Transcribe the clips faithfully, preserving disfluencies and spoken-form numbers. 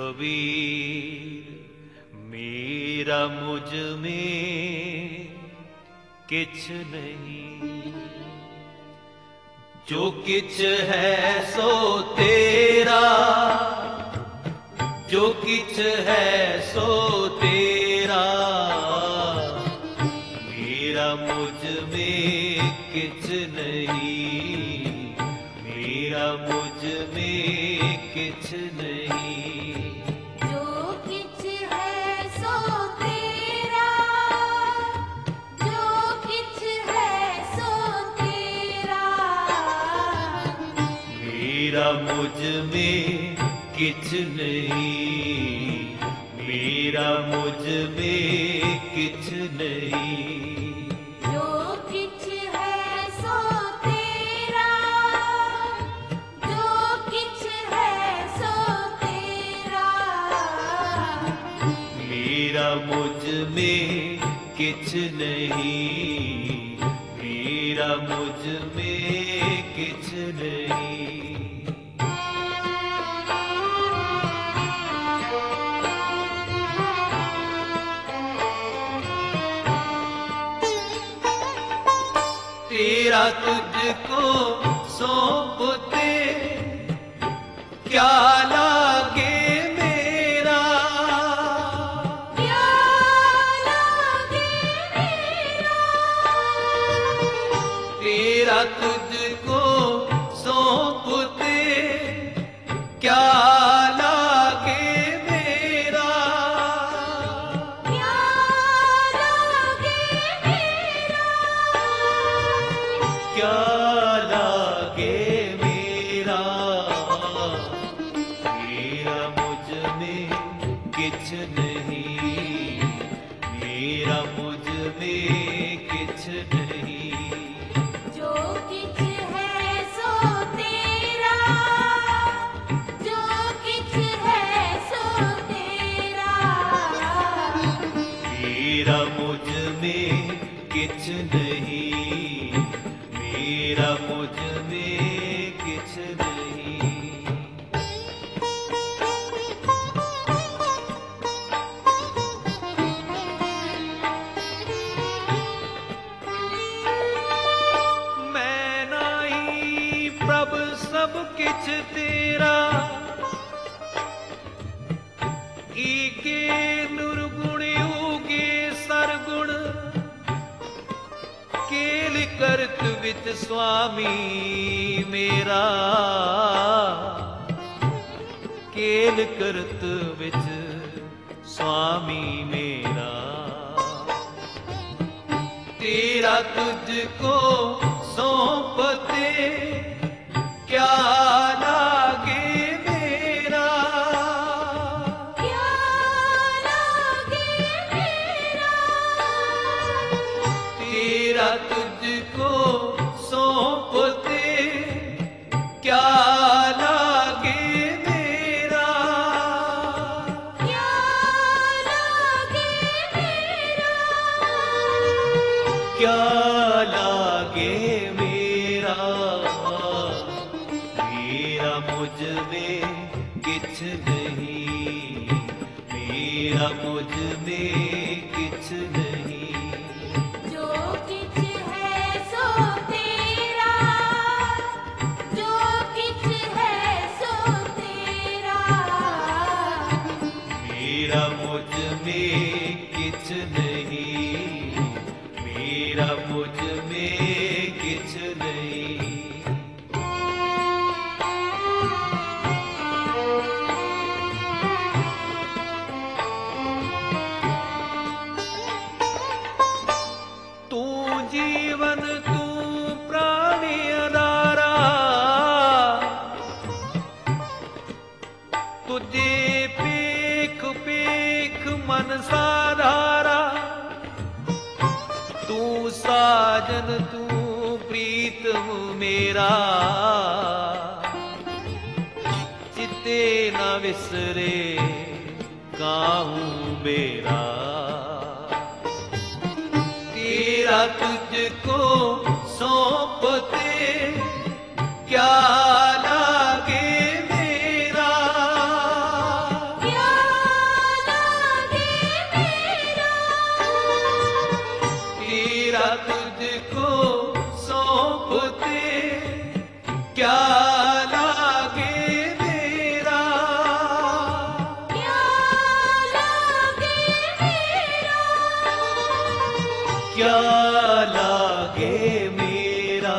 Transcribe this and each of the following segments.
कबीर मेरा मुझ में किछ नहीं, जो किछ है सो तेरा, जो किछ है सो तेरा, मेरा मुझ में किछ नहीं, मेरा मुझ में किछ नहीं। जो किछ है सो तेरा, जो किछ है सो तेरा, मेरा मुझ में किछ नहीं, मेरा मुझ में किछ नहीं। जो किछ है सो तेरा, जो किछ है सो तेरा, मेरा मुझ में किछ नहीं, मेरा मुझ में किछ नहीं। तेरा तुझको सौंपते क्या लागे मेरा, क्या लागे मेरा, तेरा तुझको सौंपते क्या लागे मेरा, क्या लागे मेरा, क्या लागे मेरा, मेरा मुझ में किछ नहीं, मेरा मुझ में किछ नहीं। जो किछ है सो तेरा, जो किछ है सो तेरा, मेरा मुझ में किछ नहीं, मेरा मुझ में किछ नहीं। मैं नाई प्रभ सब किछ तेरा, ईके निर्गुण उगे सरगुण, केल करत वित स्वामी मेरा, केल करत विच स्वामी मेरा। तेरा तुझको सौंपते क्या लागे मेरा, क्या लागे मेरा, तेरा तुझको सौंपते क्या लागे मेरा, क्या लागे मेरा, क्या लागे मेरा, मेरा मुझ में किछ नहीं, मेरा मुझ में किछ नहीं। जो किछ है सो तेरा, जो किछ है सो तेरा, मेरा मुझ में किछ नहीं, मेरा मुझ में किछ नहीं। तू जीवन तू प्राणी अदारा, तुझे पेख पेख मन साधारा, तू साजन तू प्रीतम मेरा, चिते न विसरे काहू मेरा। तेरा तुझको सौंपते क्या लागे मेरा, क्या तुझको सौंपते क्या लागे मेरा, क्या लागे मेरा, क्या लागे मेरा,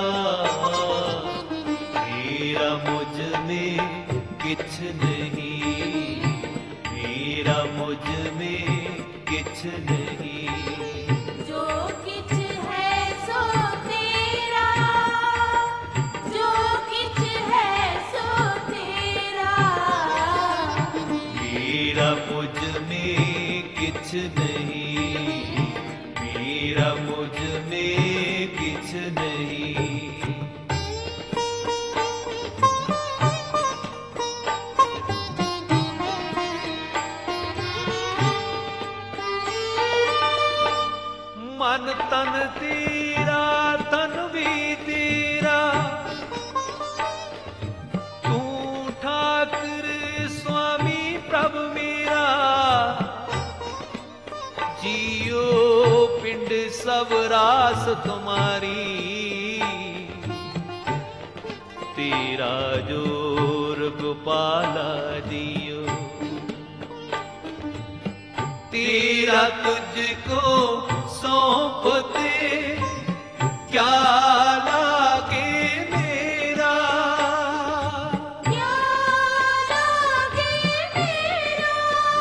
मेरा मुझ में किछ नहीं, मेरा मुझ में किछ नहीं। जो किछ है सो तेरा, जो किछ है सो तेरा, मेरा मुझ में किछ नहीं, मेरा मुझ में किछ नहीं। मन तन तेरा तन भी तेरा, तू ठाकुर स्वामी प्रभु मेरा, जियो पिंड सब रास तुम्हारी, तेरा जोर गोपाला जियो, तेरा तुझको सौंपते क्या लागे मेरा, क्या लागे मेरा,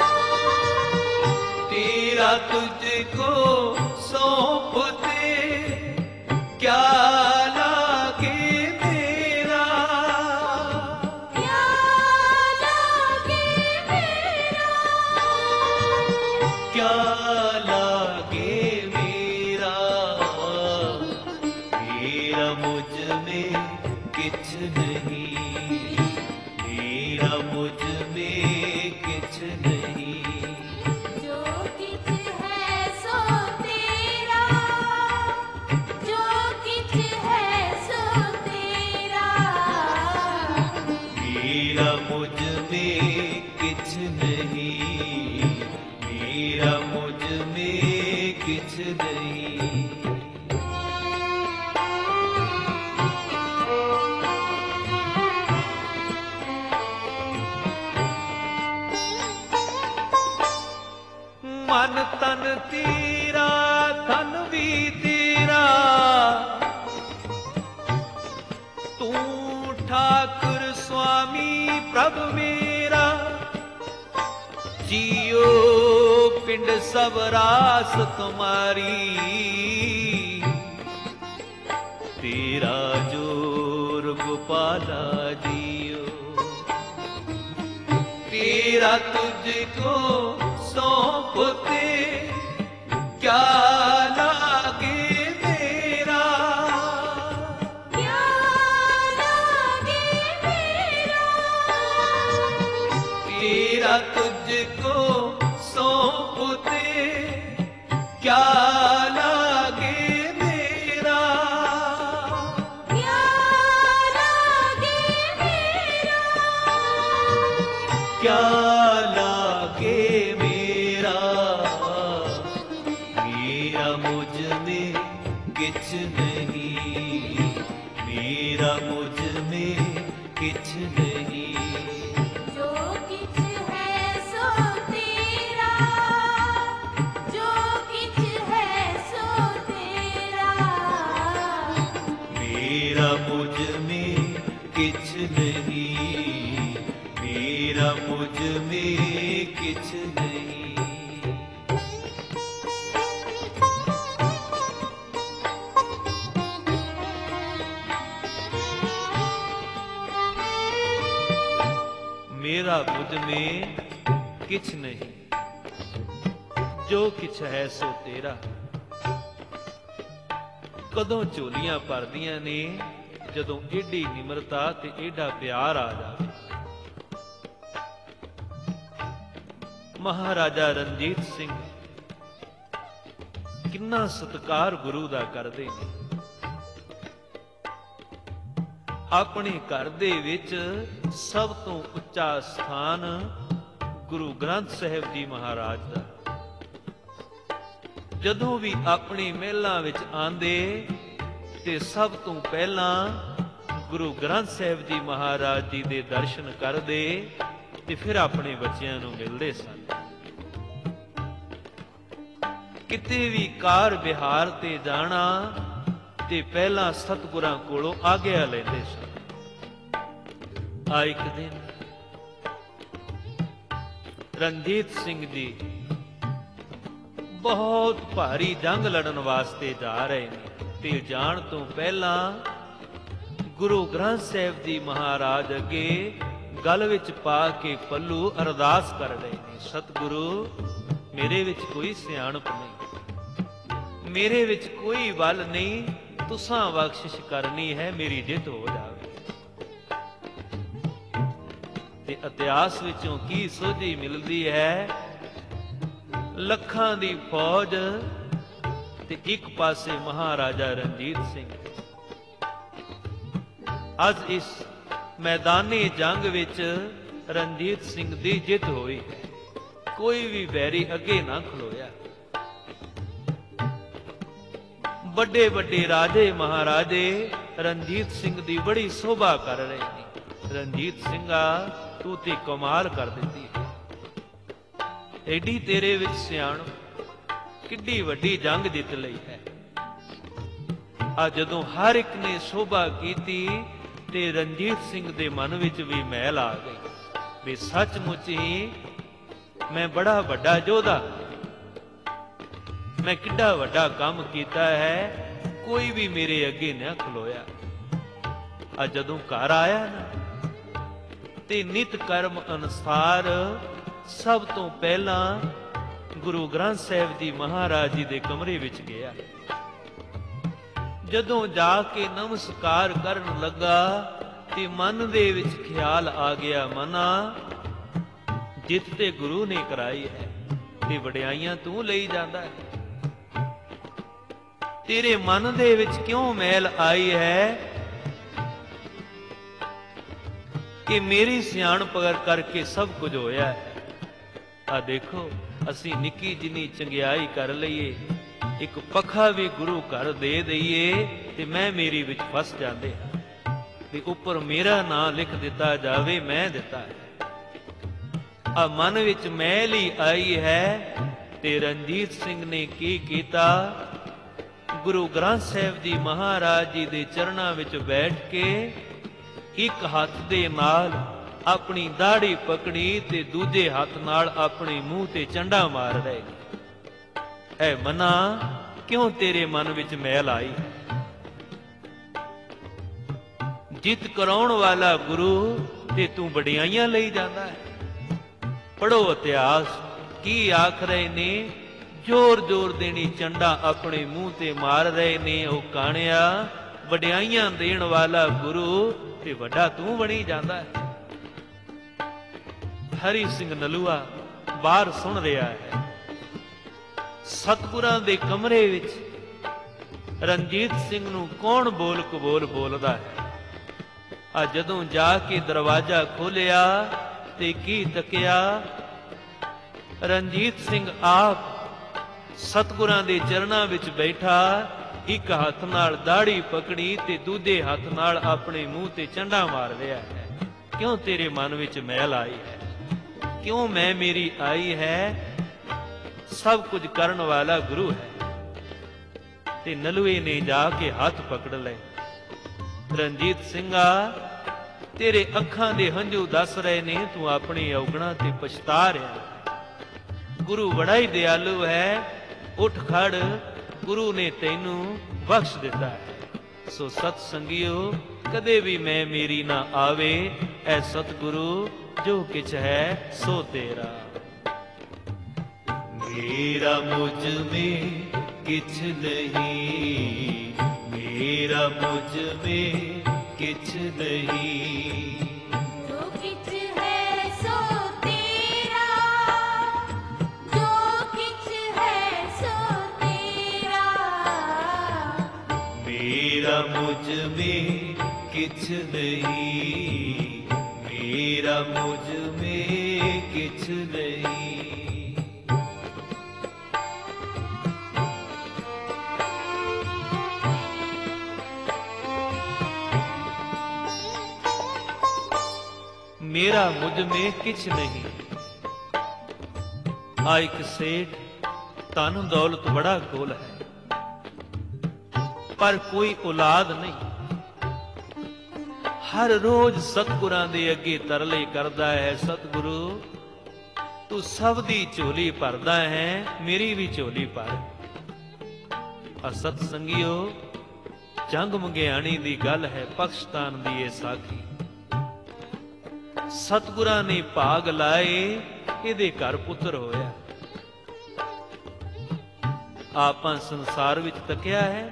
तेरा तुझको सौंपते क्या लागे मेरा, क्या लागे मेरा, क्या लागे मेरा, मेरा मुझ में किछ नहीं, मेरा मुझ में किछ नहीं। जो किछ है सो तेरा, जो किछ है सो तेरा, मेरा मुझ में किछ नहीं, मेरा मुझ में किछ नहीं। मन तन तेरा धन भी तेरा, तू ठाकुर स्वामी प्रभु मेरा, जियो पिंड सब रास तुम्हारी, तेरा जोर गोपाला जियो, तेरा तुझको सौंपते क्या लागे मेरा, क्या लागे मेरा, तेरा तुझको सौंपते क्या लागे मेरा, क्या लागे मेरा, क्या लागे मेरा, मेरा मुझ में किछ नहीं, मेरा मुझ में किछ नहीं। जो किछ है सो तेरा, जो किछ है सो तेरा, मेरा मुझ में किछ नहीं, मेरा मुझ में किछ नहीं। मेरा मुझ में किछ नहीं, जो किछ है सो तेरा। कदों ਝੋਲੀਆਂ ਭਰਦੀਆਂ ਨੇ ਜਦੋਂ ਏਡੀ ਨਿਮਰਤਾ ਤੇ ਏਡਾ ਪਿਆਰ ਆ ਜਾਵੇ। ਮਹਾਰਾਜਾ ਰਣਜੀਤ ਸਿੰਘ ਕਿੰਨਾ ਸਤਿਕਾਰ ਗੁਰੂ ਦਾ ਕਰਦੇ ਨੇ। ਆਪਣੇ ਘਰ ਦੇ ਵਿੱਚ ਸਭ ਤੋਂ ਉੱਚਾ ਸਥਾਨ ਗੁਰੂ ਗ੍ਰੰਥ ਸਾਹਿਬ ਜੀ ਮਹਾਰਾਜ ਦਾ। ਜਦੋਂ ਵੀ ਆਪਣੀ ਮਹਿਲਾਂ ਵਿੱਚ ਆਂਦੇ ਤੇ ਸਭ ਤੋਂ ਪਹਿਲਾਂ ਗੁਰੂ ਗ੍ਰੰਥ ਸਾਹਿਬ ਜੀ ਮਹਾਰਾਜ ਜੀ ਦੇ ਦਰਸ਼ਨ ਕਰਦੇ ਤੇ ਫਿਰ ਆਪਣੇ ਬੱਚਿਆਂ ਨੂੰ ਮਿਲਦੇ ਸਨ। ਕਿਤੇ ਵੀ ਕਾਰ ਵਿਹਾਰ ਤੇ ਜਾਣਾ ਤੇ ਪਹਿਲਾਂ ਸਤਿਗੁਰਾਂ ਕੋਲੋਂ ਆਗਿਆ ਲੈਂਦੇ ਸਨ। ਆ ਇੱਕ ਦਿਨ ਰਣਜੀਤ ਸਿੰਘ ਜੀ ਬਹੁਤ ਭਾਰੀ ਜੰਗ ਲੜਨ ਵਾਸਤੇ ਜਾ ਰਹੇ ਨੇ ਤੇ ਜਾਣ ਤੋਂ ਪਹਿਲਾਂ ਗੁਰੂ ਗ੍ਰੰਥ ਸਾਹਿਬ ਜੀ ਮਹਾਰਾਜ ਅੱਗੇ ਗਲ ਵਿੱਚ ਪਾ ਕੇ ਪੱਲੂ ਅਰਦਾਸ ਕਰ ਰਹੇ ਨੇ, ਸਤਿਗੁਰੂ ਮੇਰੇ ਵਿੱਚ ਕੋਈ ਸਿਆਣਪ ਨਹੀਂ, ਮੇਰੇ ਵਿੱਚ ਕੋਈ ਬਲ ਨਹੀਂ, ਤੁਸਾਂ ਬਖਸ਼ਿਸ਼ ਕਰਨੀ ਹੈ, ਮੇਰੀ ਜਿੱਤ ਹੋ ਜਾਵੇ। ਤੇ ਇਤਿਹਾਸ ਵਿੱਚੋਂ ਕੀ ਸੋਝੀ ਮਿਲਦੀ ਹੈ? ਲੱਖਾਂ ਦੀ ਫੌਜ ਤੇ ਇੱਕ ਪਾਸੇ ਮਹਾਰਾਜਾ ਰਣਜੀਤ ਸਿੰਘ। ਅੱਜ ਇਸ ਮੈਦਾਨੀ ਜੰਗ ਵਿੱਚ ਰਣਜੀਤ ਸਿੰਘ ਦੀ ਜਿੱਤ ਹੋਈ ਹੈ, ਕੋਈ ਵੀ ਵੈਰੀ ਅੱਗੇ ਨਾ ਖਲੋਇਆ। ਵੱਡੇ ਵੱਡੇ ਰਾਜੇ ਮਹਾਰਾਜੇ ਰਣਜੀਤ ਸਿੰਘ ਦੀ ਬੜੀ ਸੋਭਾ ਕਰ ਰਹੇ ਨੇ। ਰਣਜੀਤ ਸਿੰਘਾ ਤੂੰ ਤੇ ਕਮਾਲ ਕਰ ਦਿੱਤੀ ਹੈ, ਐਡੀ ਤੇਰੇ ਵਿੱਚ ਸਿਆਣਪ, ਕਿੱਡੀ ਵੱਡੀ ਜੰਗ ਜਿੱਤ ਲਈ ਹੈ। ਆ ਜਦੋਂ ਹਰ ਇੱਕ ਨੇ ਸੋਭਾ ਕੀਤੀ ਤੇ ਰਣਜੀਤ ਸਿੰਘ ਦੇ ਮਨ ਵਿੱਚ ਵੀ ਮੈਲ ਆ ਗਈ ਵੀ ਸੱਚਮੁੱਚ ਹੀ ਮੈਂ ਬੜਾ ਵੱਡਾ ਯੋਧਾ, ਮੈਂ ਕਿੱਡਾ ਵੱਡਾ ਕੰਮ ਕੀਤਾ ਹੈ, ਕੋਈ ਵੀ ਮੇਰੇ ਅੱਗੇ ਨਾ ਖਲੋਇਆ। ਆ ਜਦੋਂ ਘਰ ਆਇਆ ਨਾ ਤੇ ਨਿਤ ਕਰਮ ਅਨੁਸਾਰ ਸਭ ਤੋਂ ਪਹਿਲਾਂ ਗੁਰੂ ਗ੍ਰੰਥ ਸਾਹਿਬ ਜੀ ਮਹਾਰਾਜ ਜੀ ਦੇ ਕਮਰੇ ਵਿੱਚ ਗਿਆ। ਜਦੋਂ ਜਾ ਕੇ ਨਮਸਕਾਰ ਕਰਨ ਲੱਗਾ ਤੇ ਮਨ ਦੇ ਵਿੱਚ ਖਿਆਲ ਆ ਗਿਆ, ਮਨਾ ਜਿੱਤ ਤੇ ਗੁਰੂ ਨੇ ਕਰਾਈ ਹੈ ਤੇ ਵਡਿਆਈਆਂ ਤੂੰ ਲਈ ਜਾਂਦਾ ਹੈ, ਤੇਰੇ ਮਨ ਦੇ ਵਿੱਚ ਕਿਉਂ ਮੈਲ ਆਈ ਹੈ ਕਿ ਮੇਰੀ ਸਿਆਣਪ ਕਰਕੇ ਸਭ ਕੁਝ ਹੋਇਆ ਹੈ। ਆ ਦੇਖੋ, ਅਸੀਂ ਨਿੱਕੀ ਜਿੰਨੀ ਚੰਗਿਆਈ ਕਰ ਲਈਏ, ਇੱਕ ਪੱਖਾ ਵੀ ਗੁਰੂ ਘਰ ਦੇ ਦਈਏ ਤੇ ਮੈਂ ਮੇਰੀ ਵਿੱਚ ਫਸ ਜਾਂਦੇ ਹਾਂ ਤੇ ਉੱਪਰ ਮੇਰਾ ਨਾਂ ਲਿਖ ਦਿੱਤਾ ਜਾਵੇ, ਮੈਂ ਦਿੱਤਾ ਹੈ। ਆ ਮਨ ਵਿੱਚ ਮੈਲ ਹੀ ਆਈ ਹੈ ਤੇ ਰਣਜੀਤ ਸਿੰਘ ਨੇ ਕੀ ਕੀਤਾ? ਗੁਰੂ ਗ੍ਰੰਥ ਸਾਹਿਬ ਜੀ ਮਹਾਰਾਜ ਜੀ ਦੇ ਚਰਨਾਂ ਵਿੱਚ ਬੈਠ ਕੇ ਇੱਕ ਹੱਥ ਦੇ ਨਾਲ ਆਪਣੀ ਦਾੜੀ ਪਕੜੀ ਤੇ ਦੂਜੇ ਹੱਥ ਨਾਲ ਆਪਣੇ ਮੂੰਹ ਤੇ ਚੰਡਾ ਮਾਰ ਰਹੇ। ਐ ਮਨਾ, ਕਿਉਂ ਤੇਰੇ ਮਨ ਵਿੱਚ ਮੈਲ ਆਈ? ਜਿੱਤ ਕਰਾਉਣ ਵਾਲਾ ਗੁਰੂ ਤੇ ਤੂੰ ਵਡਿਆਈਆਂ ਲਈ ਜਾਂਦਾ ਹੈ। ਪੜੋ ਇਤਿਹਾਸ, ਕੀ ਆਖ ਰਹੇ ਨੇ? ਜ਼ੋਰ ਜ਼ੋਰ ਦੇਣੀ ਚੰਡਾ ਆਪਣੇ ਮੂੰਹ ਤੇ ਮਾਰ ਰਹੇ ਨੇ। ਉਹ ਕਾਣਿਆ, ਵਡਿਆਈਆਂ ਦੇਣ ਵਾਲਾ ਗੁਰੂ ਤੇ ਵੱਡਾ ਤੂੰ ਬਣੀ ਜਾਂਦਾ ਹੈ। ਹਰੀ ਸਿੰਘ ਨਲੂਆ ਬਾਹਰ ਸੁਣ ਰਿਹਾ ਹੈ। ਸਤਿਗੁਰਾਂ ਦੇ ਕਮਰੇ ਵਿੱਚ ਰਣਜੀਤ ਸਿੰਘ ਨੂੰ ਕੌਣ ਬੋਲ ਕਬੋਲ ਬੋਲਦਾ ਹੈ। ਆ ਜਦੋਂ ਜਾ ਕੇ ਦਰਵਾਜ਼ਾ ਖੋਲਿਆ ਤੇ ਕੀ ਤੱਕਿਆ? ਰਣਜੀਤ ਸਿੰਘ ਆਪ ਸਤਿਗੁਰਾਂ ਦੇ ਚਰਨਾਂ ਵਿੱਚ ਬੈਠਾ, ਇੱਕ ਹੱਥ ਨਾਲ ਦਾੜੀ ਪਕੜੀ ਤੇ ਦੂਜੇ ਹੱਥ ਨਾਲ ਆਪਣੇ ਮੂੰਹ ਤੇ ਚੰਡਾ ਮਾਰ ਰਿਹਾ ਹੈ। ਕਿਉਂ ਤੇਰੇ ਮਨ ਵਿੱਚ ਮੈਲ ਆਈ ਹੈ? ਕਿਉਂ ਮੈਂ ਮੇਰੀ ਆਈ ਹੈ? ਸਭ ਕੁਝ ਕਰਨ ਵਾਲਾ ਗੁਰੂ ਹੈ। ਤੇ ਨਲੂਏ ਨੇ ਜਾ ਕੇ ਹੱਥ ਪਕੜ ਲਏ। ਰਣਜੀਤ ਸਿੰਘਾ, ਤੇਰੇ ਅੱਖਾਂ ਦੇ ਹੰਝੂ ਦੱਸ ਰਹੇ ਨੇ ਤੂੰ ਆਪਣੀ ਔਗਣਾ ਤੇ ਪਛਤਾ ਰਿਹਾ। ਗੁਰੂ ਬੜਾ ਹੀ ਦਿਆਲੂ ਹੈ, ਉੱਠ ਖੜ, ਗੁਰੂ ਨੇ ਤੈਨੂੰ ਬਖਸ਼ ਦਿੱਤਾ ਹੈ। ਸੋ ਸਤ ਸੰਗਿਓ, ਕਦੇ ਵੀ ਮੈਂ ਮੇਰੀ ਨਾ ਆਵੇ, ਐ ਸਤਿਗੁਰੂ ਜੋ ਕਿਛ ਹੈ ਸੋ ਤੇਰਾ। ਮੇਰਾ ਮੁਝ ਮੇਂ ਕਿਛ ਨਹੀਂ, ਮੇਰਾ ਮੁਝ ਮੇਂ ਕਿਛ ਨਹੀਂ। जो किछ है सो तेरा, जो किछ है सो तेरा। मेरा मुझ में किछ नहीं, मेरा मुझ में किछ नहीं। मेरा मुझ में किछ नहीं। आ एक सेठ धन दौलत बड़ा कोल है, पर कोई औलाद नहीं। हर रोज सतगुरां दे अगे तरले करदा है, सतगुरु तू सब दी झोली भरदा है, मेरी भी झोली भर। आ सत संगियो, जंग मंगियाणी दी गल है, पाकिस्तान दी ये साखी। सतगुरां ने भाग लाए, इहदे घर पुत्र होया। आपां संसार विच तकिया है,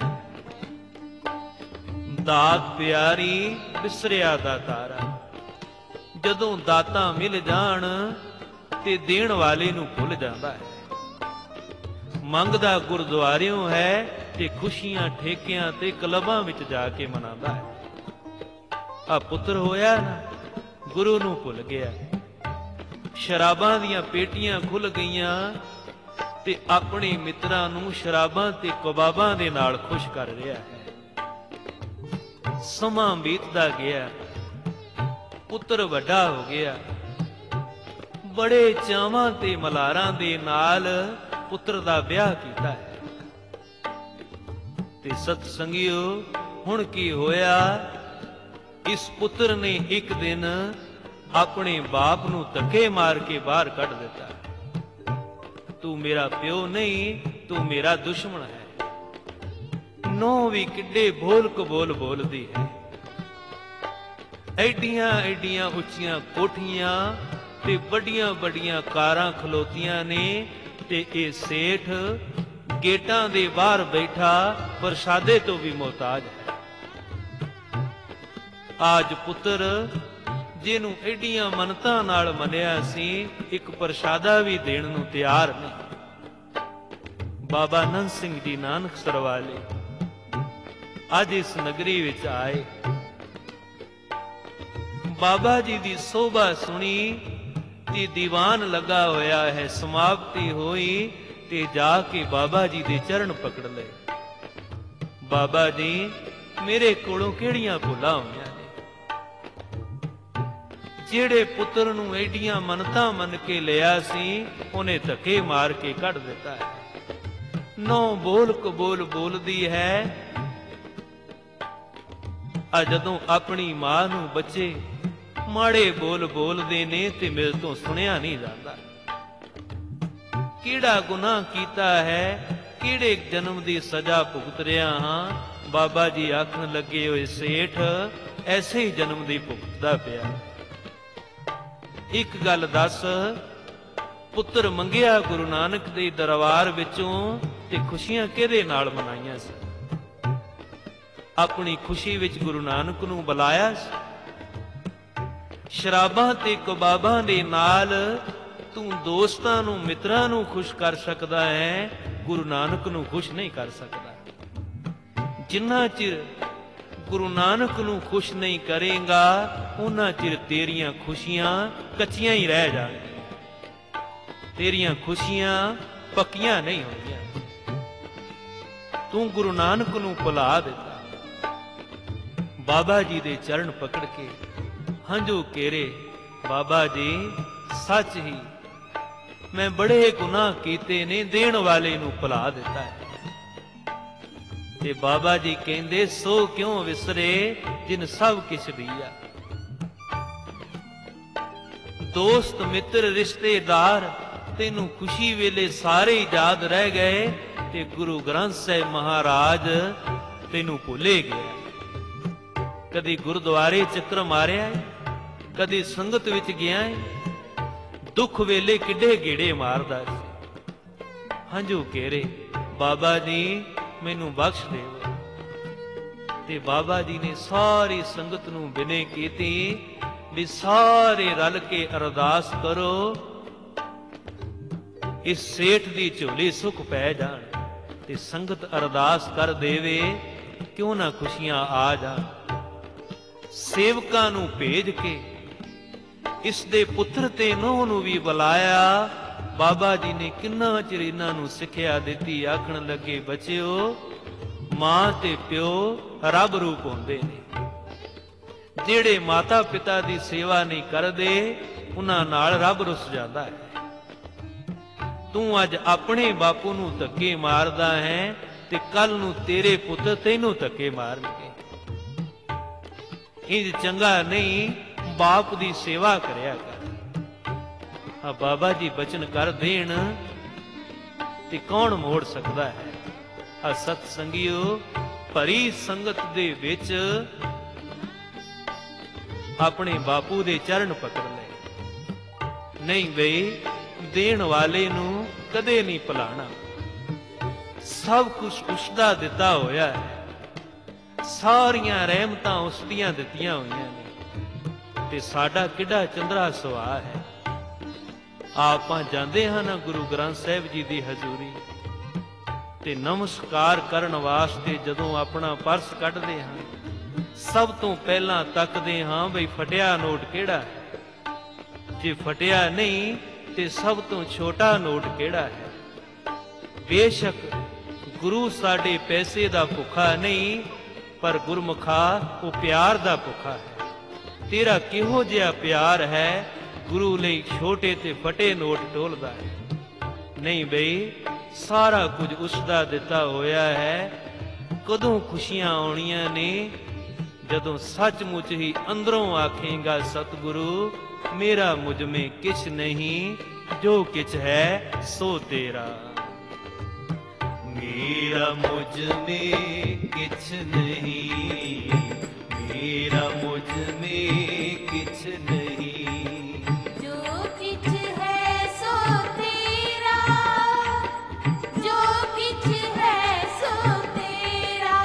दात प्यारी बिसरिया दा तारा। जदों दातां मिल जाण ते देण वाले नूं भुल जांदा है। मंगदा गुरद्वारियों है ते खुशियां ठेकियां ते क्लबां विच जाके मनांदा है। आ पुत्र होया ना, गुरु नूं भुल गया। शराबां दीयां पेटियां खुल गईयां ते अपने मित्रां नूं शराबां ते कबाबां दे नाल खुश कर रिहा है। समां बीतदा गया, पुत्र वड्डा हो गया। बड़े चावां ते मलारां दे नाल पुत्र दा ब्याह कीता है। ते सत संगियो, हुण की होया? इस पुत्र ने एक दिन अपने बाप नूं धक्के मार के बाहर कढ दिता। तू मेरा प्यो नहीं, तू मेरा दुश्मन है। नौ भी किड्डे बोल कबोल बोलदी है। एडियां एडियां उच्चियां कोठियां ते बड़ियां बड़ियां कारां खलोतियां ने, ते ये सेठ गेटां दे बाहर बैठा प्रसादे तो भी मोहताज है। आज पुत्र जिन्हों एडियां मनतां नाल मनिया सी, एक प्रसादा भी देण नूं तैयार नहीं। बाबा नंद सिंह जी नानकसर वाले अज इस नगरी विच आए। बाबा जी दी शोभा सुनी ते दीवान लगा होया है। समाप्ति होई ते जाके बाबा जी दे चरण पकड़ ले। बाबा जी, मेरे कोलों किहड़ियां भुलां होईयां ने? ਜਿਹੜੇ ਪੁੱਤਰ ਨੂੰ ਐਡੀਆਂ ਮੰਨਤਾਂ ਮੰਨ ਕੇ ਲਿਆ ਸੀ, ਉਹਨੇ ਧੱਕੇ ਮਾਰ ਕੇ ਕੱਢ ਦਿੱਤਾ ਹੈ। ਨੌ ਬੋਲ ਕਬੋਲ ਬੋਲਦੀ ਹੈ। ਆ ਜਦੋਂ ਆਪਣੀ ਮਾਂ ਨੂੰ ਬੱਚੇ ਮਾੜੇ ਬੋਲ ਬੋਲਦੇ ਨੇ ਤੇ ਮੇਰੇ ਤੋਂ ਸੁਣਿਆ ਨਹੀਂ ਜਾਂਦਾ। ਕਿਹੜਾ ਗੁਨਾਹ ਕੀਤਾ ਹੈ, ਕਿਹੜੇ ਜਨਮ ਦੀ ਸਜ਼ਾ ਭੁਗਤ ਰਿਹਾ ਹਾਂ? ਬਾਬਾ ਜੀ ਆਖਣ ਲੱਗੇ, ਹੋਏ ਸੇਠ ਐਸੇ ਹੀ ਜਨਮ ਦੀ ਭੁਗਤਦਾ ਪਿਆ। ਇੱਕ ਗੱਲ ਦੱਸ, ਪੁੱਤਰ ਮੰਗਿਆ ਗੁਰੂ ਨਾਨਕ ਦੇ ਦਰਬਾਰ ਵਿੱਚੋਂ ਤੇ ਖੁਸ਼ੀਆਂ ਕਿਹਦੇ ਨਾਲ ਮਨਾਈਆਂ ਸੀ? ਆਪਣੀ ਖੁਸ਼ੀ ਵਿੱਚ ਗੁਰੂ ਨਾਨਕ ਨੂੰ ਬੁਲਾਇਆ ਸੀ? ਸ਼ਰਾਬਾਂ ਤੇ ਕਬਾਬਾਂ ਦੇ ਨਾਲ ਤੂੰ ਦੋਸਤਾਂ ਨੂੰ ਮਿੱਤਰਾਂ ਨੂੰ ਖੁਸ਼ ਕਰ ਸਕਦਾ ਹੈ, ਗੁਰੂ ਨਾਨਕ ਨੂੰ ਖੁਸ਼ ਨਹੀਂ ਕਰ ਸਕਦਾ। ਜਿੰਨਾ ਚਿਰ ਗੁਰੂ ਨਾਨਕ ਨੂੰ ਖੁਸ਼ ਨਹੀਂ ਕਰੇਗਾ, ਉਹਨਾਂ ਚਿਰ ਤੇਰੀਆਂ ਖੁਸ਼ੀਆਂ ਕੱਚੀਆਂ ਹੀ ਰਹਿ ਜਾਣਗੀਆਂ। ਤੇਰੀਆਂ ਖੁਸ਼ੀਆਂ ਪੱਕੀਆਂ ਨਹੀਂ ਹੋਣਗੀਆਂ। ਤੂੰ ਗੁਰੂ ਨਾਨਕ ਨੂੰ ਭੁਲਾ ਦਿੱਤਾ। ਬਾਬਾ ਜੀ ਦੇ ਚਰਨ ਪਕੜ ਕੇ ਹੰਝੂ ਕੇਰੇ, ਬਾਬਾ ਜੀ ਸੱਚ ਹੀ ਮੈਂ ਬੜੇ ਗੁਨਾਹ ਕੀਤੇ ਨੇ, ਦੇਣ ਵਾਲੇ ਨੂੰ ਭੁਲਾ ਦਿੱਤਾ ਹੈ। ਤੇ ਬਾਬਾ ਜੀ ਕਹਿੰਦੇ, ਸੋ ਕਿਉਂ ਵਿਸਰੇ ਜਿਨ ਸਭ ਕਿਛ ਦੀਆ। ਦੋਸਤ ਮਿੱਤਰ ਰਿਸ਼ਤੇਦਾਰ ਤੈਨੂੰ ਖੁਸ਼ੀ ਵੇਲੇ ਸਾਰੇ ਯਾਦ ਰਹਿ ਗਏ, ਤੇ ਗੁਰੂ ਗ੍ਰੰਥ ਸਾਹਿਬ ਮਹਾਰਾਜ ਤੈਨੂੰ ਭੁੱਲੇ ਗਿਆ। ਕਦੀ ਗੁਰਦੁਆਰੇ ਚੱਕਰ ਮਾਰਿਆ, ਕਦੀ ਸੰਗਤ ਵਿੱਚ ਗਿਆ, ਦੁੱਖ ਵੇਲੇ ਕਿੱਡੇ ਗੇੜੇ ਮਾਰਦਾ ਸੀ। ਹੰਝੂ ਕੇਰੇ, ਬਾਬਾ ਜੀ ਮੈਨੂੰ ਬਖਸ਼ ਦੇਵੋ। ਤੇ ਬਾਬਾ ਜੀ ਨੇ ਸਾਰੀ ਸੰਗਤ ਨੂੰ ਬਿਨੇ ਕੀਤੀ ਵੀ ਸਾਰੇ ਰਲ ਕੇ ਅਰਦਾਸ ਕਰੋ, ਇਸ ਸੇਠ ਦੀ ਝੋਲੀ ਸੁਖ ਪੈ ਜਾਣ। ਤੇ ਸੰਗਤ ਅਰਦਾਸ ਕਰ ਦੇਵੇ, ਕਿਉਂ ਨਾ ਖੁਸ਼ੀਆਂ ਆ ਜਾਣ। ਸੇਵਕਾਂ ਨੂੰ ਭੇਜ ਕੇ ਇਸ ਦੇ ਪੁੱਤਰ ਤੇ ਨੂੰਹ ਨੂੰ ਵੀ ਬੁਲਾਇਆ। ਬਾਬਾ ਜੀ ਨੇ ਕਿੰਨਾ ਚਿਰ ਇਹਨਾਂ ਨੂੰ ਸਿੱਖਿਆ ਦਿੱਤੀ। ਆਖਣ ਲੱਗੇ, ਬੱਚਿਓ ਮਾਂ ਤੇ ਪਿਓ ਰੱਬ ਰੂਪ ਹੁੰਦੇ ਨੇ। ਜਿਹੜੇ ਮਾਤਾ ਪਿਤਾ ਦੀ ਸੇਵਾ ਨਹੀਂ ਕਰਦੇ ਉਹਨਾਂ ਨਾਲ ਰੱਬ ਰੁੱਸ ਜਾਂਦਾ ਹੈ। ਤੂੰ ਅੱਜ ਆਪਣੇ ਬਾਪੂ ਨੂੰ ਧੱਕੇ ਮਾਰਦਾ ਹੈ ਤੇ ਕੱਲ ਨੂੰ ਤੇਰੇ ਪੁੱਤ ਤੈਨੂੰ ਧੱਕੇ ਮਾਰਨਗੇ। ਇੰਜ ਚੰਗਾ ਨਹੀਂ, ਬਾਪ ਦੀ ਸੇਵਾ ਕਰਿਆ ਕਰ। ਆ ਬਾਬਾ ਜੀ ਬਚਨ ਕਰ ਦੇਣ ਤੇ ਕੌਣ ਮੋੜ ਸਕਦਾ ਹੈ। ਆ ਸਤ ਸੰਗਿਓ, ਭਰੀ ਸੰਗਤ ਦੇ ਵਿੱਚ ਆਪਣੇ ਬਾਪੂ ਦੇ ਚਰਨ ਪਕੜ ਲੈ। ਨਹੀਂ ਬਈ, ਦੇਣ ਵਾਲੇ ਨੂੰ ਕਦੇ ਨਹੀਂ ਭੁਲਾਣਾ। ਸਭ ਕੁਝ ਉਸਦਾ ਦਿੱਤਾ ਹੋਇਆ ਹੈ, ਸਾਰੀਆਂ ਰਹਿਮਤਾਂ ਉਸਦੀਆਂ ਦਿੱਤੀਆਂ ਹੋਈਆਂ ਨੇ, ਤੇ ਸਾਡਾ ਕਿਹੜਾ ਚੰਦਰਾ ਸੁਭਾਅ ਹੈ। ਆਪਾਂ ਜਾਂਦੇ ਹਾਂ ਗੁਰੂ ਗ੍ਰੰਥ ਸਾਹਿਬ ਜੀ ਦੀ ਹਜ਼ੂਰੀ ਤੇ ਨਮਸਕਾਰ ਕਰਨ ਵਾਸਤੇ ਜਦੋਂ ਆਪਣਾ ਪਰਸ ਕੱਢਦੇ ਹਾਂ, ਸਭ ਤੋਂ ਪਹਿਲਾਂ ਤੱਕਦੇ ਹਾਂ ਬਈ ਫਟਿਆ ਨੋਟ ਕਿਹੜਾ ਹੈ। ਜੇ ਫਟਿਆ ਨਹੀਂ ਤੇ ਸਭ ਤੋਂ ਛੋਟਾ ਨੋਟ ਕਿਹੜਾ ਹੈ। ਬੇਸ਼ੱਕ ਗੁਰੂ ਸਾਡੇ ਪੈਸੇ ਦਾ ਭੁੱਖਾ ਨਹੀਂ, ਪਰ ਗੁਰਮੁਖਾ ਉਹ ਪਿਆਰ ਦਾ ਭੁੱਖਾ ਹੈ। ਤੇਰਾ ਕਿਹੋ ਜਿਹਾ ਪਿਆਰ ਹੈ, ਗੁਰੂ ਲਈ ਛੋਟੇ ਤੇ ਫਟੇ ਨੋਟ ਟੋਲਦਾ ਹੈ। ਨਹੀਂ ਬਈ, ਸਾਰਾ ਕੁਝ ਉਸਦਾ ਦਿੱਤਾ ਹੋਇਆ ਹੈ। ਕਦੋਂ ਖੁਸ਼ੀਆਂ ਆਉਣੀਆਂ ਨੇ, ਜਦੋਂ ਸੱਚਮੁੱਚ ਹੀ ਅੰਦਰੋਂ ਆਖੇਗਾ ਸਤਿਗੁਰੂ ਮੇਰਾ ਮੁਝ ਮੇਂ ਕਿਛ ਨਹੀਂ, ਜੋ ਕਿਛ ਹੈ ਸੋ ਤੇਰਾ। ਮੇਰਾ ਮੁਝ ਮੇਂ ਕਿਛ ਨਹੀਂ, ਮੇਰਾ ਮੁਝ ਮੇਂ ਕਿਛ ਨਹੀਂ, ਜੋ ਕਿਛ ਹੈ ਸੋ ਤੇਰਾ, ਜੋ ਕਿਛ ਹੈ ਸੋ ਤੇਰਾ।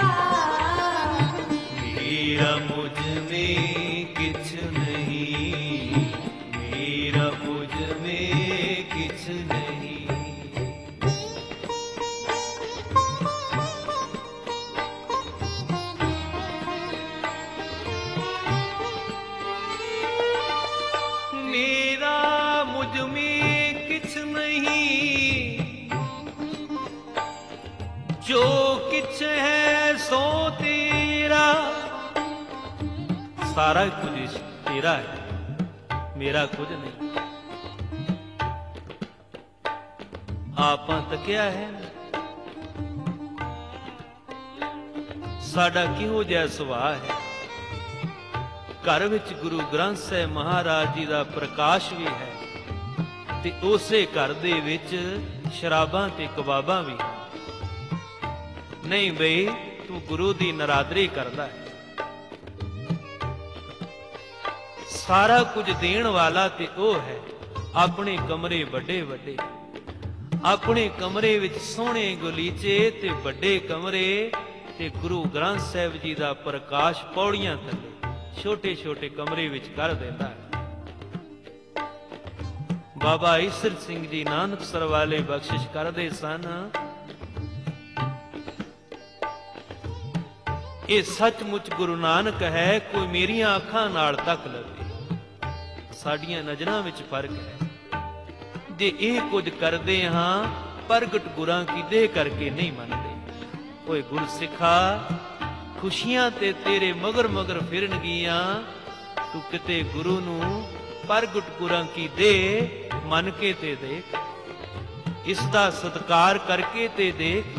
ਮੇਰਾ ਮੁਝ ਮੇਂ ਕਿਛ ਨਹੀਂ, ਮੇਰਾ ਮੁਝ ਮੇਂ ਕਿਛ ਨਹੀਂ। ਮੇਰਾ ਮੁਝ ਮੇਂ ਕਿਛ ਨਹੀਂ, ਜੋ ਕਿਛ ਹੈ ਸੋ ਤੇਰਾ। ਸਾਰਾ ਕੁਝ ਤੇਰਾ ਹੈ, ਮੇਰਾ ਕੁਝ ਨਹੀਂ। ਆਪਾਂ ਤੱਕਿਆ ਹੈ ਸਾਡਾ ਕਿਹੋ ਜਿਹਾ ਸੁਭਾਅ ਹੈ। ਘਰ ਵਿੱਚ ਗੁਰੂ ਗ੍ਰੰਥ ਸਾਹਿਬ ਮਹਾਰਾਜ ਜੀ ਦਾ ਪ੍ਰਕਾਸ਼ ਵੀ ਹੈ, ਤੇ ਉਸੇ ਘਰ ਦੇ ਵਿੱਚ ਸ਼ਰਾਬਾਂ ਤੇ ਕਬਾਬਾਂ ਵੀ ਹਨ। ਨਹੀਂ ਬਈ, ਤੂੰ ਗੁਰੂ ਦੀ ਨਰਾਦਰੀ ਕਰਦਾ ਹੈ। ਸਾਰਾ ਕੁਝ ਦੇਣ ਵਾਲਾ ਤੇ ਉਹ ਹੈ। ਆਪਣੇ ਕਮਰੇ ਵੱਡੇ ਵੱਡੇ, ਆਪਣੇ ਕਮਰੇ ਵਿੱਚ ਸੋਹਣੇ ਗਲੀਚੇ ਤੇ ਵੱਡੇ ਕਮਰੇ, ਤੇ ਗੁਰੂ ਗ੍ਰੰਥ ਸਾਹਿਬ ਜੀ ਦਾ ਪ੍ਰਕਾਸ਼ ਪੌੜੀਆਂ ਥੱਲੇ ਛੋਟੇ ਛੋਟੇ ਕਮਰੇ ਵਿੱਚ ਕਰ ਦਿੰਦਾ ਹੈ। ਬਾਬਾ ਈਸਰ ਸਿੰਘ ਜੀ ਨਾਨਕਸਰ ਵਾਲੇ ਬਖਸ਼ਿਸ਼ ਕਰਦੇ ਸਨ, ਇਹ ਸੱਚਮੁੱਚ ਗੁਰੂ ਨਾਨਕ ਹੈ, ਕੋਈ ਮੇਰੀਆਂ ਅੱਖਾਂ ਨਾਲ ਤੱਕ ਲਵੇ। ਸਾਡੀਆਂ ਨਜ਼ਰਾਂ ਵਿੱਚ ਫਰਕ ਹੈ। ਜੇ ਇਹ ਕੁਝ ਕਰਦੇ ਹਾਂ, ਪ੍ਰਗਟ ਗੁਰਾਂ ਕੀ ਦੇਹ ਕਰਕੇ ਨਹੀਂ ਮੰਨਦੇ। ਓਏ ਗੁਰਸਿੱਖਾ, ਖੁਸ਼ੀਆਂ ਤੇ ਤੇਰੇ ਮਗਰ ਮਗਰ ਫਿਰਨਗੀਆਂ, ਤੂੰ ਕਿਤੇ ਗੁਰੂ ਨੂੰ ਪ੍ਰਗਟ ਗੁਰਾਂ ਕੀ ਦੇਹ ਮੰਨ ਕੇ ਤੇ ਦੇਖ, ਇਸ ਦਾ ਸਤਿਕਾਰ ਕਰਕੇ ਤੇ ਦੇਖ।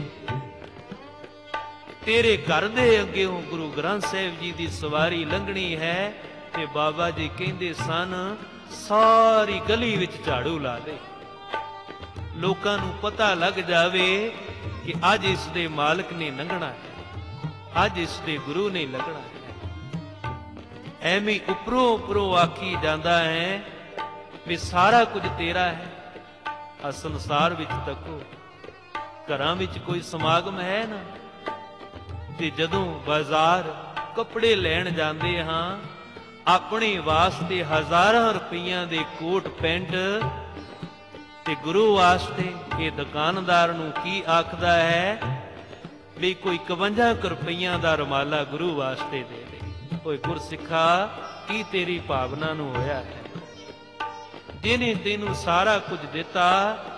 ਤੇਰੇ ਘਰ ਦੇ ਅੱਗੇੋਂ ਗੁਰੂ ਗ੍ਰੰਥ ਸਾਹਿਬ ਜੀ ਦੀ ਸਵਾਰੀ ਲੰਘਣੀ ਹੈ, ਤੇ ਬਾਬਾ ਜੀ ਕਹਿੰਦੇ ਸਨ ਸਾਰੀ ਗਲੀ ਵਿੱਚ ਝਾੜੂ ਲਾ ਦੇ, ਲੋਕਾਂ ਨੂੰ ਪਤਾ ਲੱਗ ਜਾਵੇ ਕਿ ਅੱਜ ਇਸ ਦੇ ਮਾਲਕ ਨੇ ਲੰਘਣਾ ਹੈ, ਅੱਜ ਇਸ ਦੇ ਗੁਰੂ ਨੇ ਲੱਗਣਾ ਹੈ। ਐਵੇਂ ਉੱਪਰੋਂ ਉੱਪਰੋਂ ਆਖੀ ਜਾਂਦਾ ਹੈ ਵੀ ਸਾਰਾ ਕੁਝ ਤੇਰਾ ਹੈ। ਆ ਸੰਸਾਰ ਵਿੱਚ ਤੱਕੋ, ਘਰਾਂ ਵਿੱਚ ਕੋਈ ਸਮਾਗਮ ਹੈ ਨਾ, ਤੇ ਜਦੋਂ ਬਾਜ਼ਾਰ ਕੱਪੜੇ ਲੈਣ ਜਾਂਦੇ ਹਾਂ, ਆਪਣੇ ਵਾਸਤੇ ਹਜ਼ਾਰਾਂ ਰੁਪਈਆਂ ਦੇ ਕੋਟ ਪੈਂਟ, ਤੇ ਗੁਰੂ ਵਾਸਤੇ ਇਹ ਦੁਕਾਨਦਾਰ ਨੂੰ ਕੀ ਆਖਦਾ ਹੈ ਵੀ ਕੋਈ ਇਕਵੰਜਾ ਰੁਪਈਆਂ ਦਾ ਰੁਮਾਲਾ ਗੁਰੂ ਵਾਸਤੇ ਦੇ ਦੇ। ਓਏ ਗੁਰਸਿੱਖਾ, ਕੀ ਤੇਰੀ ਭਾਵਨਾ ਨੂੰ ਹੋਇਆ ਹੈ? ਜਿਹਨੇ ਤੈਨੂੰ ਸਾਰਾ ਕੁਝ ਦਿੱਤਾ,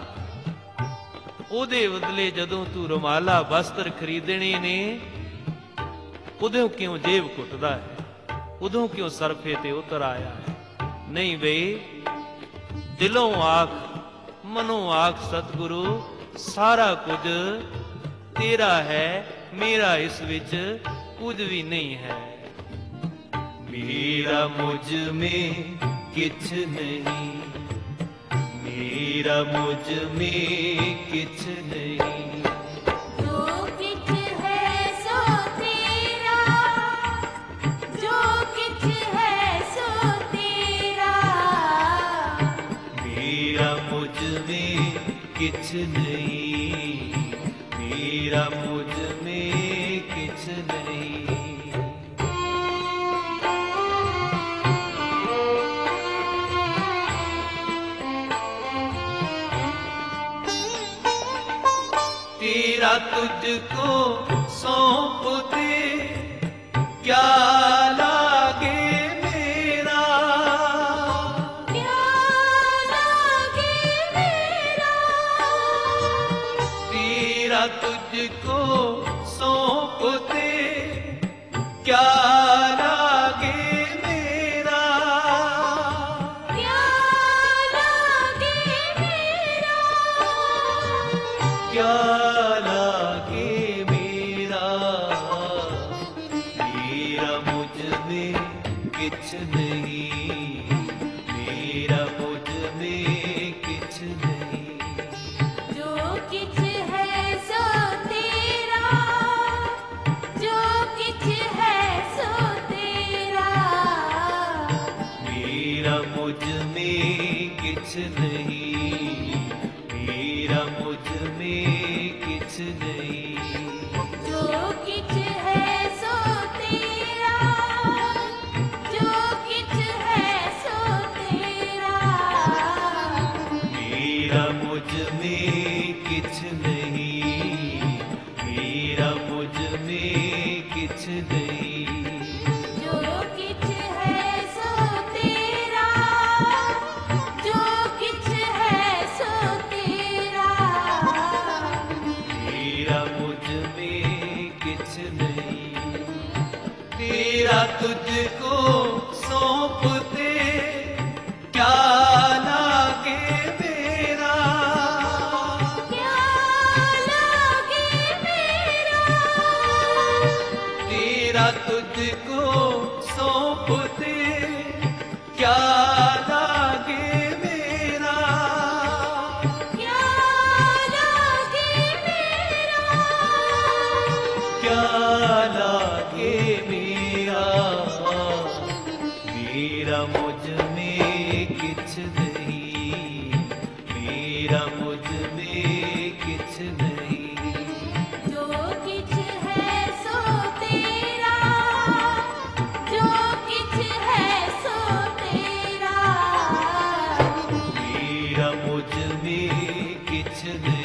ਉਹਦੇ ਬਦਲੇ ਜਦੋਂ ਤੂੰ ਰੁਮਾਲਾ ਵਸਤਰ ਖਰੀਦਣੇ ਨੇ, ਉਦੋਂ ਕਿਉਂ ਜੇਬ ਘੁੱਟਦਾ ਹੈ? ਉਦੋਂ ਕਿਉਂ ਸਰਫੇ ਤੇ ਉਤਰ ਆਇਆ ਹੈ? ਨਹੀਂ ਬਈ, ਦਿਲੋਂ ਆਖ, ਮਨੋਂ ਆਖ ਸਤਿਗੁਰੂ, ਸਾਰਾ ਕੁਝ ਤੇਰਾ ਹੈ, ਮੇਰਾ ਇਸ ਵਿੱਚ ਕੁਝ ਵੀ ਨਹੀਂ ਹੈ। ਮੇਰਾ ਮੁਝ में किछ नहीं, मेरा मुझ में किछ नहीं। जो किछ है सो तेरा, जो किछ है सो तेरा। मेरा मुझ में किछ नहीं, मेरा मुझ में किछ नहीं। तेरा तुझको सौंप दे, क्या लागे मेरा, क्या लागे मेरा। तेरा तुझको सौंप दे, क्या लागे मेरा, क्या लागे मेरा। क्या लागे मेरा। मेरा मुझ में किछ नहीं, मेरा मुझ में किछ नहीं। जो किछ है सो तेरा, जो किछ है सो तेरा। मेरा मुझ में किछ नहीं, मेरा मुझ में किछ नहीं। जो किछ है सो तेरा, जो किछ है सो तेरा। मेरा मुझ में किछ नहीं, मेरा मुझ में किछ नहीं। जो किछ है सो तेरा, जो किछ है सो तेरा। मेरा मुझ में किछ नहीं। तेरा तुझको सौंप दे, क्या लागे मेरा, क्या लागे मेरा। तेरा तुझको सौंप दे, क्या लागे मेरा, क्या लागे मेरा। क्या लागे मेरा। मेरा मुझ में किछ नहीं, मेरा मुझ में किछ नहीं। जो किछ है सो तेरा, जो किछ है सो तेरा। मेरा मुझ में किछ नहीं।